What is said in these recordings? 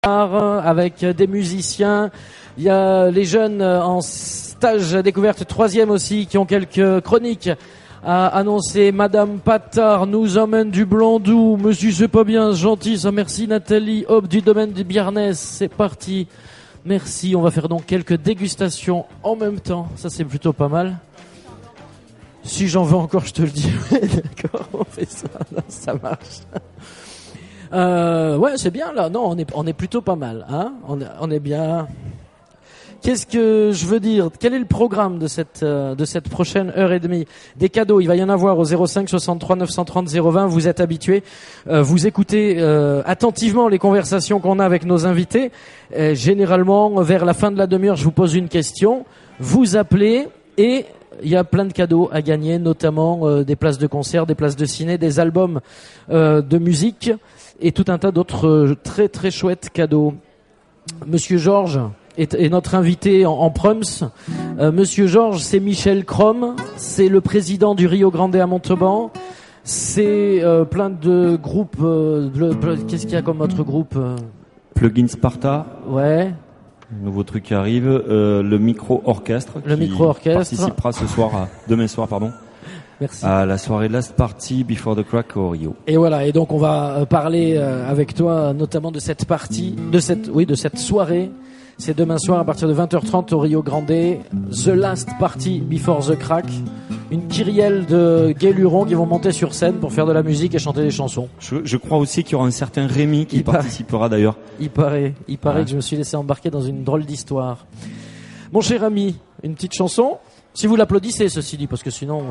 avec des musiciens. Il y a les jeunes en stage découverte 3e aussi qui ont quelques chroniques à annoncer. Madame Patard nous emmène du Blandou. Monsieur c'est pas bien gentil, ça merci Nathalie. Hop du domaine du Biarnès, c'est parti. Merci, on va faire donc quelques dégustations en même temps. Ça c'est plutôt pas mal. Si j'en veux encore, je te le dis. D'accord, on fait ça, là, ça marche. Ouais, c'est bien là. Non, on est plutôt pas mal, hein. On est bien. Qu'est-ce que je veux dire? Quel est le programme de cette prochaine heure et demie? Des cadeaux, il va y en avoir au 05 63 930 020. Vous êtes habitués. Vous écoutez attentivement les conversations qu'on a avec nos invités. Généralement, vers la fin de la demi-heure, je vous pose une question. Vous appelez et il y a plein de cadeaux à gagner, notamment des places de concert, des places de ciné, des albums de musique et tout un tas d'autres très très chouettes cadeaux. Monsieur Georges est notre invité en prums. Monsieur Georges, c'est Michel Crom, c'est le président du Rio Grande à Montauban. C'est plein de groupes. Qu'est-ce qu'il y a comme autre groupe? Plugin Sparta. Ouais. Nouveau truc qui arrive, le micro-orchestre. Le micro-orchestre. Participera demain soir, Merci. À la soirée Last Party Before the Crack au Rio. Et voilà, et donc on va parler avec toi notamment de cette partie, de cette soirée. C'est demain soir à partir de 20h30 au Rio Grande, The Last Party Before the Crack. Une kyrielle de guélurons qui vont monter sur scène pour faire de la musique et chanter des chansons. Je crois aussi qu'il y aura un certain Rémi qui participera d'ailleurs. Il paraît que je me suis laissé embarquer dans une drôle d'histoire. Mon cher ami, une petite chanson. Si vous l'applaudissez, ceci dit, parce que sinon...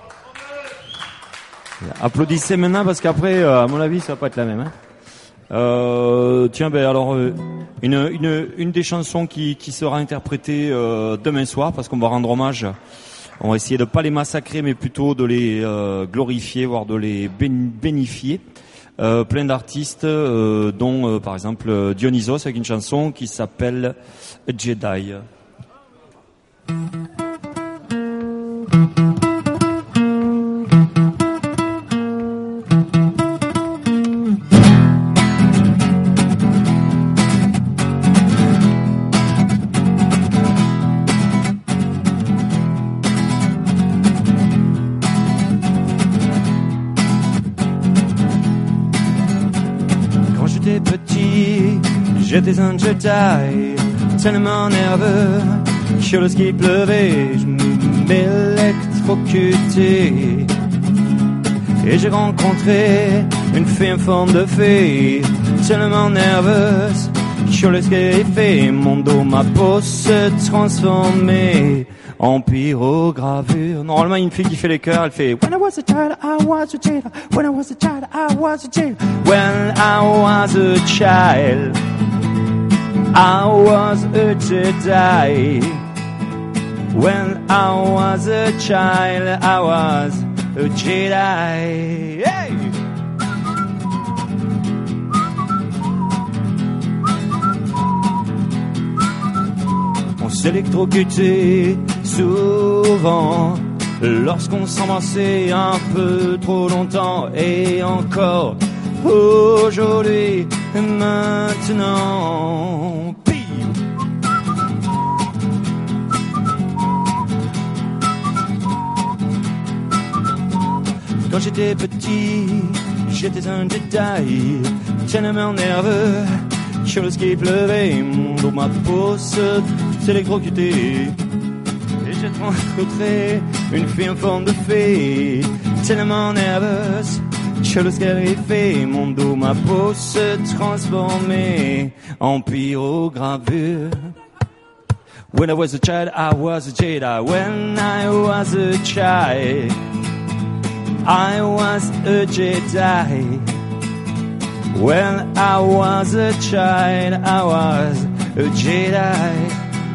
Applaudissez maintenant parce qu'après, à mon avis, ça va pas être la même. Tiens, alors une des chansons qui sera interprétée demain soir, parce qu'on va rendre hommage. On va essayer de pas les massacrer, mais plutôt de les glorifier, voire de les bénifier. Plein d'artistes, dont par exemple Dionysos avec une chanson qui s'appelle Jedi. J'étais un Jedi, tellement nerveux, que lorsqu'il pleuvait, je m'électrocutais. Et j'ai rencontré une fille en forme de fée, tellement nerveuse, que lorsqu'il fait, mon dos, ma peau se transformait en pyrogravure. Normalement, une fille qui fait les chœurs, elle fait When I was a child, I was a Jedi. When I was a child, I was a Jedi. When I was a child, I was a Jedi. When I was a child, I was a Jedi. Hey! On s'électrocutait souvent lorsqu'on s'embrassait un peu trop longtemps, et encore aujourd'hui, maintenant. Quand j'étais petit, j'étais un Jedi, tellement nerveux, que lorsqu'il pleuvait, mon dos, ma peau s'électrocutait. Et j'ai rencontré une fille en forme de fée, tellement nerveuse, que lorsqu'elle fait, mon dos, ma peau se transformait en pyrogravure. When I was a child, I was a Jedi. When I was a child, I was a Jedi. When I was a child, I was a Jedi.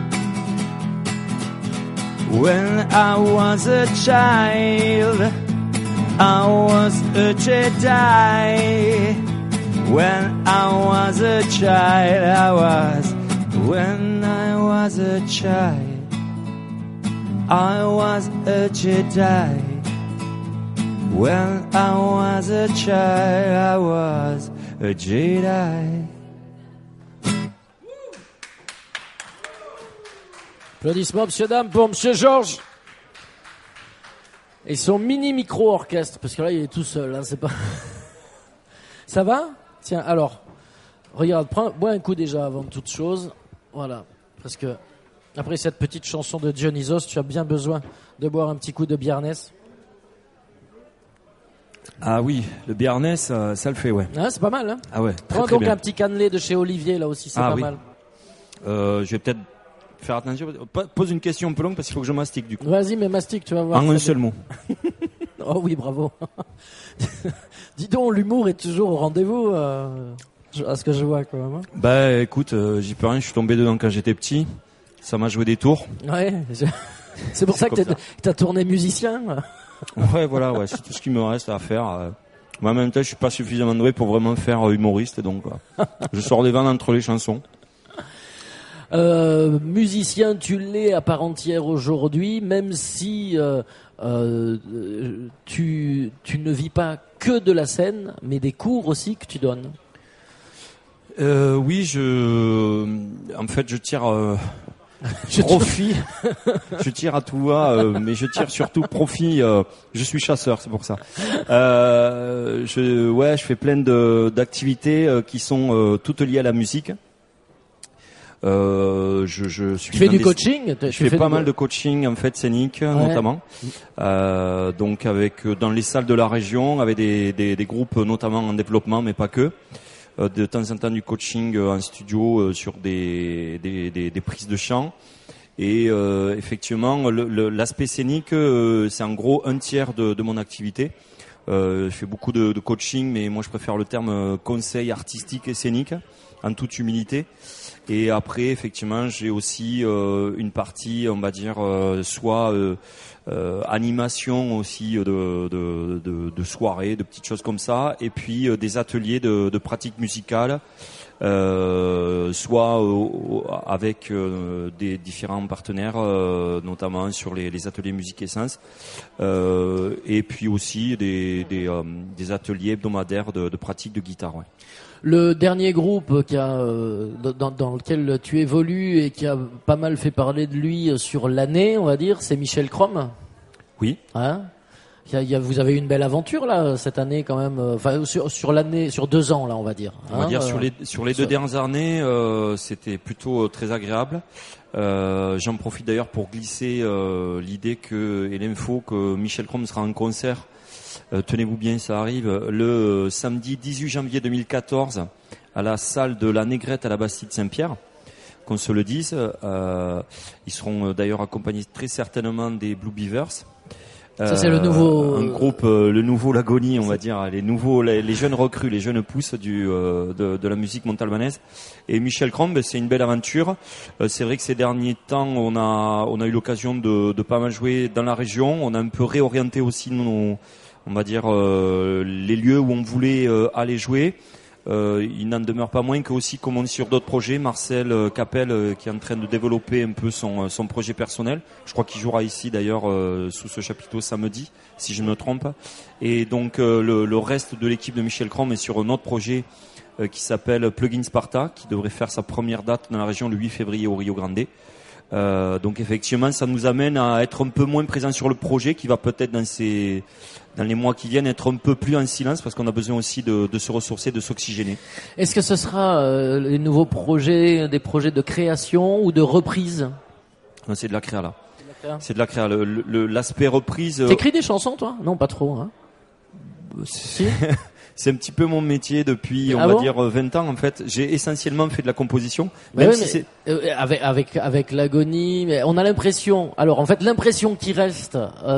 When I was a child, I was a Jedi. When I was a child, I was. When I was a child, I was a Jedi. When I was a child, I was a Jedi. Applaudissements, monsieur, dame, pour monsieur Georges. Et son mini micro-orchestre, parce que là, il est tout seul, hein, c'est pas... Ça va? Tiens, alors, regarde, bois un coup déjà avant toute chose. Voilà, parce que après cette petite chanson de Dionysos, tu as bien besoin de boire un petit coup de Biarnès. Ah oui, le Biarnès, ça le fait, ouais. Ah, c'est pas mal, hein? Ah ouais, prends très donc bien. un petit cannelé de chez Olivier, là aussi, c'est pas mal. Je vais peut-être faire attention. Pose une question un peu longue parce qu'il faut que je mastique du coup. Vas-y, mais mastique, tu vas voir. En un seul mot. Oh oui, bravo. Dis donc, l'humour est toujours au rendez-vous, à ce que je vois quand même. Hein. Bah écoute, j'y peux rien, je suis tombé dedans quand j'étais petit. Ça m'a joué des tours. Ouais, c'est pour ça que t'as tourné musicien. Ouais, voilà, ouais, c'est tout ce qui me reste à faire. Mais en même temps, je suis pas suffisamment doué pour vraiment faire humoriste, donc je sors des vannes entre les chansons. Musicien, tu l'es à part entière aujourd'hui, même si tu ne vis pas que de la scène, mais des cours aussi que tu donnes. Oui, en fait, je tire profit. Je tire à tout va, mais je tire surtout profit. Je suis chasseur, c'est pour ça. Je fais plein d'activités qui sont toutes liées à la musique. Je suis. Tu fais du coaching? Je fais pas mal de coaching en fait scénique, notamment. Donc avec dans les salles de la région, avec des groupes notamment en développement, mais pas que. De temps en temps du coaching en studio sur des prises de chant. Et effectivement, l'aspect scénique, c'est en gros un tiers de mon activité. Je fais beaucoup de coaching, mais moi je préfère le terme conseil artistique et scénique, en toute humilité. Et après, effectivement, j'ai aussi une partie, on va dire, soit animation aussi de soirées, de petites choses comme ça, et puis des ateliers de pratique musicale, soit avec des différents partenaires, notamment sur les ateliers Musique Essence, et puis aussi des ateliers hebdomadaires de pratique de guitare. Ouais. Le dernier groupe qui a dans lequel tu évolues et qui a pas mal fait parler de lui sur l'année, on va dire, c'est Michel Crom. Oui. Hein? Vous avez eu une belle aventure là cette année quand même. Enfin sur l'année, sur 2 ans là, on va dire. Hein, on va dire sur les 2 dernières années, c'était plutôt très agréable. J'en profite d'ailleurs pour glisser l'idée et l'info que Michel Crom sera en concert. Tenez-vous bien, ça arrive le samedi 18 janvier 2014 à la salle de la Négrette à la Bastide Saint-Pierre. Qu'on se le dise, ils seront d'ailleurs accompagnés très certainement des Blue Beavers. Ça c'est le nouveau un groupe, le nouveau Lagonie, on va dire, les jeunes recrues, les jeunes pousses de la musique montalbanaise. Et Michel Crom, c'est une belle aventure. C'est vrai que ces derniers temps, on a eu l'occasion de pas mal jouer dans la région. On a un peu réorienté aussi on va dire les lieux où on voulait aller jouer. Il n'en demeure pas moins que aussi, comme on est sur d'autres projets, Marcel Capel qui est en train de développer un peu son projet personnel. Je crois qu'il jouera ici d'ailleurs sous ce chapiteau samedi, si je ne me trompe. Et donc le reste de l'équipe de Michel Crom est sur un autre projet qui s'appelle Plugin Sparta, qui devrait faire sa première date dans la région le 8 février au Rio Grande. Donc effectivement, ça nous amène à être un peu moins présent sur le projet, qui va peut-être dans les mois qui viennent être un peu plus en silence, parce qu'on a besoin aussi de se ressourcer, de s'oxygéner. Est-ce que ce sera les nouveaux projets, des projets de création ou de reprise? Non, c'est de la créa là. C'est de la créa. L'aspect reprise. T'écris des chansons, toi? Non, pas trop. Hein. Si. C'est un petit peu mon métier depuis, on va dire, 20 ans en fait. J'ai essentiellement fait de la composition. Même si c'est avec l'agonie, mais on a l'impression. Alors en fait, l'impression qui reste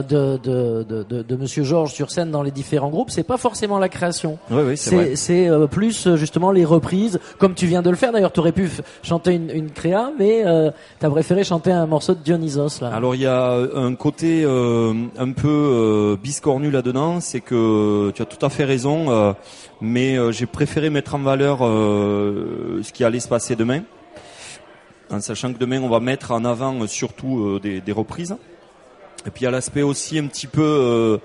de Monsieur Georges sur scène dans les différents groupes, c'est pas forcément la création. Oui, c'est vrai. C'est plus justement les reprises, comme tu viens de le faire. D'ailleurs, tu aurais pu chanter une créa, mais t'as préféré chanter un morceau de Dionysos là. Alors il y a un côté un peu biscornu là-dedans, c'est que tu as tout à fait raison. Mais j'ai préféré mettre en valeur ce qui allait se passer demain, en sachant que demain on va mettre en avant surtout des reprises. Et puis il y a l'aspect aussi un petit peu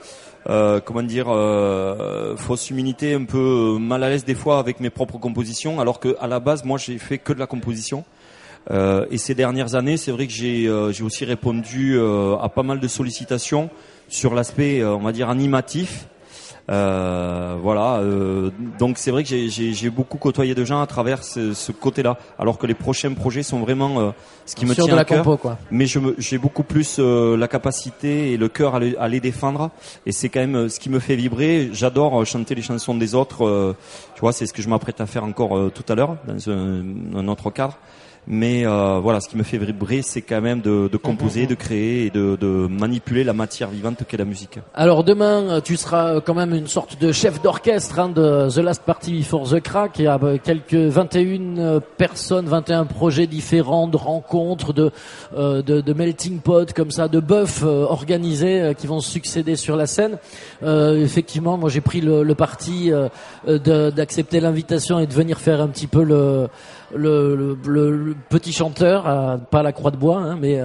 fausse humilité, un peu mal à l'aise des fois avec mes propres compositions, alors que à la base moi j'ai fait que de la composition. Et ces dernières années, c'est vrai que j'ai aussi répondu à pas mal de sollicitations sur l'aspect, on va dire, animatif. Voilà. Donc c'est vrai que j'ai beaucoup côtoyé de gens à travers ce côté-là, alors que les prochains projets sont vraiment ce qui me tient à cœur. Compo, quoi. Mais j'ai beaucoup plus la capacité et le cœur à les défendre, et c'est quand même ce qui me fait vibrer. J'adore chanter les chansons des autres. Tu vois, c'est ce que je m'apprête à faire encore tout à l'heure dans un autre cadre. Mais voilà, ce qui me fait vibrer, c'est quand même de composer, de créer et de manipuler la matière vivante qu'est la musique. Alors demain, tu seras quand même une sorte de chef d'orchestre de The Last Party Before the Crack. Il y a quelques 21 personnes, 21 projets différents de rencontres, de melting pot comme ça, de bœufs organisés qui vont se succéder sur la scène. Effectivement, moi j'ai pris le parti d'accepter l'invitation et de venir faire un petit peu le petit chanteur, pas la croix de bois, hein, mais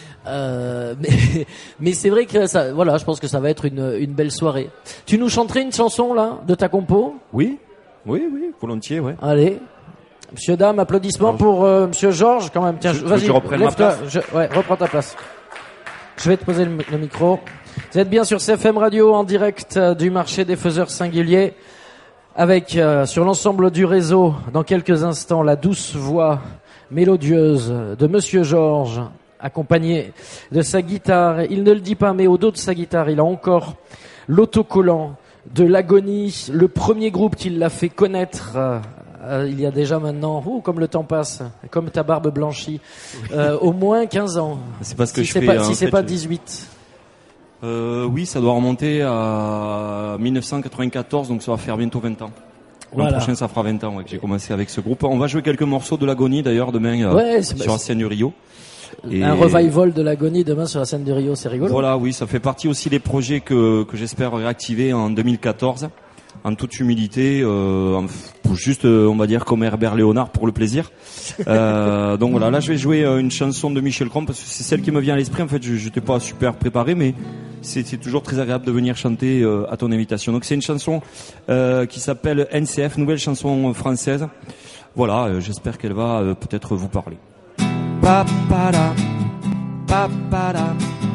c'est vrai que ça, voilà, je pense que ça va être une belle soirée. Tu nous chanterais une chanson là de ta compo? Oui, volontiers, ouais. Allez, monsieur, dame, applaudissements pour monsieur Georges quand même. Tiens, vas-y, lève-toi. Reprends ta place. Je vais te poser le micro. Vous êtes bien sur CFM Radio en direct du marché des faiseurs singuliers. Avec sur l'ensemble du réseau, dans quelques instants, la douce voix mélodieuse de Monsieur Georges, accompagné de sa guitare. Il ne le dit pas, mais au dos de sa guitare, il a encore l'autocollant de l'Agonie, le premier groupe qui l'a fait connaître il y a déjà maintenant, comme le temps passe, comme ta barbe blanchie, au moins 15 ans. C'est parce que si c'est pas 18. Oui, ça doit remonter à 1994, donc ça va faire bientôt 20 ans. Voilà. L'an prochain, ça fera 20 ans que j'ai commencé avec ce groupe. On va jouer quelques morceaux de l'Agonie d'ailleurs demain sur la scène du Rio. Et un revival de l'Agonie demain sur la scène du Rio, c'est rigolo. Voilà, oui, ça fait partie aussi des projets que j'espère réactiver en 2014. En toute humilité, juste, on va dire, comme Herbert Léonard pour le plaisir. Donc voilà, là je vais jouer une chanson de Michel Crom parce que c'est celle qui me vient à l'esprit. En fait, je n'étais pas super préparé, mais c'est toujours très agréable de venir chanter à ton invitation. Donc c'est une chanson qui s'appelle NCF, nouvelle chanson française. Voilà, j'espère qu'elle va peut-être vous parler. Papara, papara,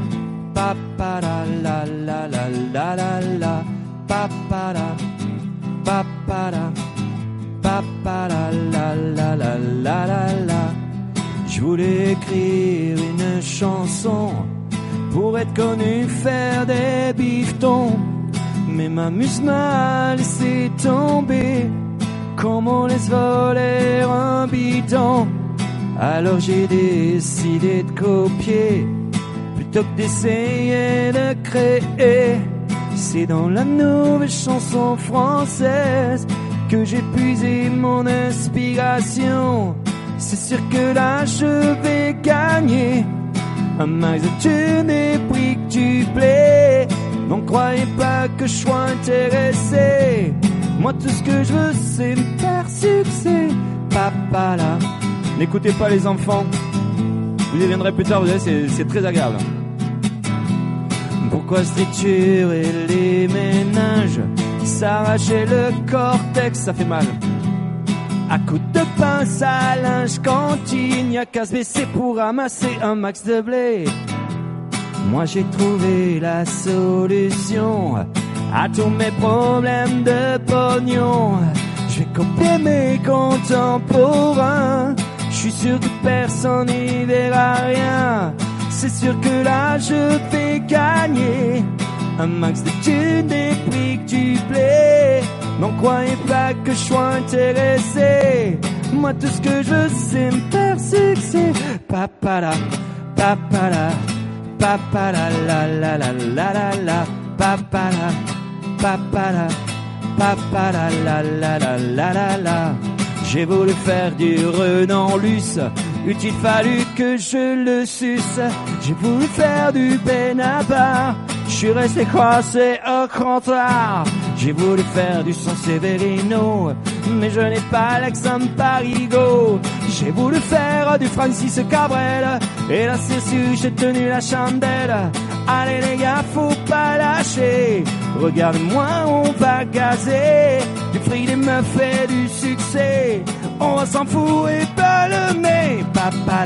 papara, la la la la la la. Papara, papara, papara, la la la la la la. Je voulais écrire une chanson pour être connu, faire des bifetons, mais ma muse m'a laissé tomber comme on laisse voler un bidon. Alors j'ai décidé de copier plutôt que d'essayer de créer. C'est dans la nouvelle chanson française que j'ai puisé mon inspiration. C'est sûr que là je vais gagner un max de thunes et prix que tu plais. N'en croyez pas que je sois intéressé. Moi tout ce que je veux c'est me faire succès. Papa là. N'écoutez pas les enfants. Vous y viendrez plus tard, vous savez, c'est très agréable. Pourquoi se triturer les méninges, s'arracher le cortex, ça fait mal. À coups de pince à linge quand il n'y a qu'à se baisser pour ramasser un max de blé. Moi j'ai trouvé la solution à tous mes problèmes de pognon. Je vais copier mes contemporains. Je suis sûr que personne n'y verra rien. C'est sûr que là je vais gagner un max de thunes, des prix que tu plais. N'en croyez pas que je sois intéressé. Moi tout ce que je veux c'est me faire succès. Papala, papala, papala, la la la la la la. Papala, papala, papala, la la la la la la. J'ai voulu faire du Renan Luce, eût-il fallu que je le suce. J'ai voulu faire du Benabar, je suis resté coincé au comptoir. J'ai voulu faire du San Severino, mais je n'ai pas l'accent parigo. J'ai voulu faire du Francis Cabrel, et là c'est sûr j'ai tenu la chandelle. Allez les gars, faut pas lâcher, regarde-moi, on va gazer. Du prix des meufs et du succès, on va s'en foutre et pas le mais. Papa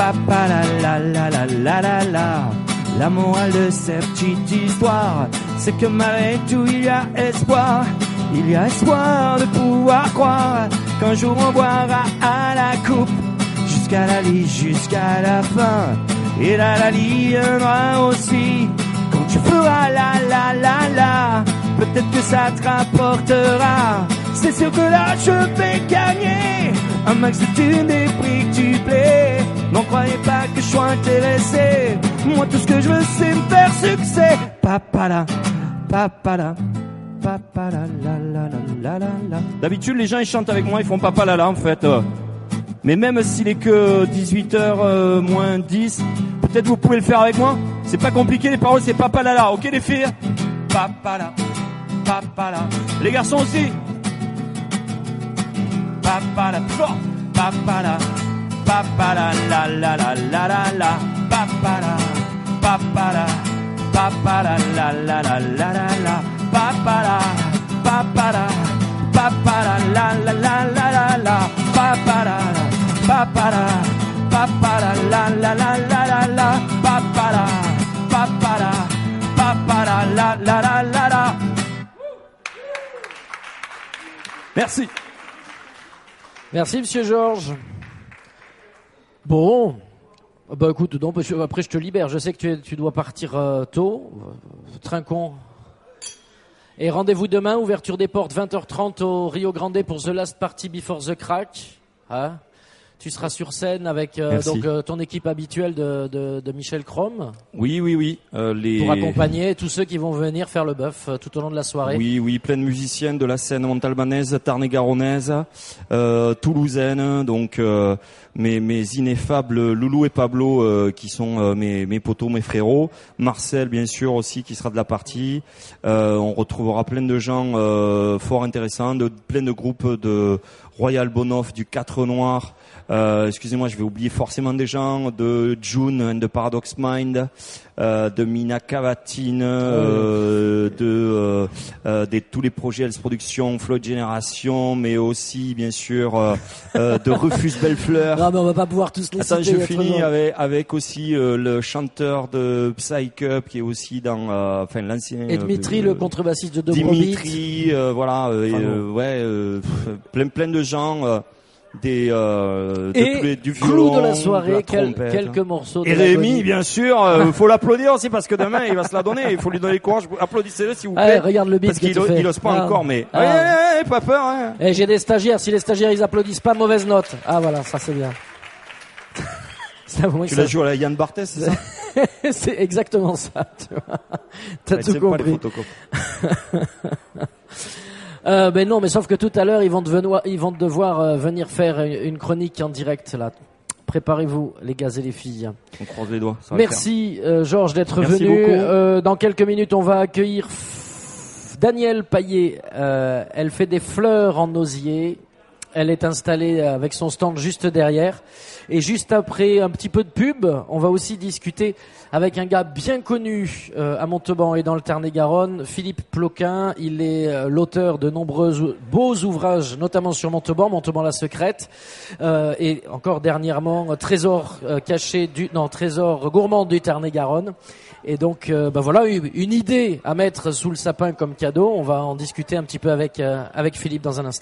papa la la la la la la la. La morale de cette petite histoire, c'est que malgré tout il y a espoir. Il y a espoir de pouvoir croire qu'un jour on boira à la coupe, jusqu'à la lie, jusqu'à la fin. Et là la lie viendra aussi, quand tu feras la la la la. Peut-être que ça te rapportera, c'est sûr que là je vais gagner un max de thunes des prix que tu plais. N'en croyez pas que je sois intéressé, moi tout ce que je veux c'est me faire succès. Papa là, papa là, papa là, la la la la la. D'habitude les gens ils chantent avec moi, ils font papa là là en fait. Mais même s'il est que 18h moins 10, peut-être vous pouvez le faire avec moi. C'est pas compliqué, les paroles c'est papa là là, ok les filles? Papa là, papa là. Les garçons aussi. Papa là, plus fort. Papa là, papa là, la la la la la la. Papa là, papa là, papa là, la la la la la la. Papa là, papa là, papa là, la la la la la la. Papa là, papa là, papa là, la la la la la la. Papa là, papa là, papa là, la la la la la. Merci. Merci, monsieur Georges. Bon. Bah écoute, non, après je te libère. Je sais que tu dois partir tôt. Trinquons. Et rendez-vous demain, ouverture des portes, 20h30 au Rio Grande pour The Last Party Before the Crack. Hein? Tu seras sur scène avec ton équipe habituelle de Michel Crom. Oui. Pour accompagner tous ceux qui vont venir faire le bœuf tout au long de la soirée. Oui, plein de musiciens de la scène montalbanaise, tarn-et-garonnaise, toulousaine, donc mes ineffables Loulou et Pablo qui sont mes potos, mes frérots. Marcel bien sûr aussi qui sera de la partie. On retrouvera plein de gens fort intéressants, plein de groupes de Royal Bonoff, du 4 Noir. Excusez-moi, je vais oublier forcément des gens, de June and the Paradox Mind, de Mina Cavatine, de tous les projets Else Productions, Floyd Génération, mais aussi bien sûr de Rufus Bellefleur. Non mais on va pas pouvoir tous les citer. Attends, je finis avec aussi le chanteur de Psych Up qui est aussi dans l'ancien. Et Dimitri, le contrebassiste de Dobrobeat. Dimitri, voilà, plein de gens. Du clou de la soirée, quelques morceaux de et Rémi, bien sûr, faut l'applaudir aussi parce que demain il va se la donner, il faut lui donner le courage. Applaudissez-le s'il vous plaît. Regarde le beat parce qu'il il ose pas encore, mais pas peur. Hein. Et j'ai des stagiaires, si les stagiaires ils applaudissent pas, mauvaise note. Ah voilà, ça c'est bien. Tu l'as joué à la Yann Barthès, c'est ça? C'est exactement ça, tu vois. T'as tout compris. Ben non, mais sauf que tout à l'heure ils vont devoir venir faire une chronique en direct là. Préparez-vous les gars et les filles. On croise les doigts. Merci Georges d'être venu. Dans quelques minutes on va accueillir Danielle Paillet. Elle fait des fleurs en osier. Elle est installée avec son stand juste derrière. Et juste après un petit peu de pub, on va aussi discuter avec un gars bien connu à Montauban et dans le Tarn-et-Garonne, Philippe Ploquin. Il est l'auteur de nombreux beaux ouvrages, notamment sur Montauban la secrète, et encore dernièrement Trésor Trésor gourmand du Tarn-et-Garonne. Et donc voilà une idée à mettre sous le sapin comme cadeau. On va en discuter un petit peu avec Philippe dans un instant.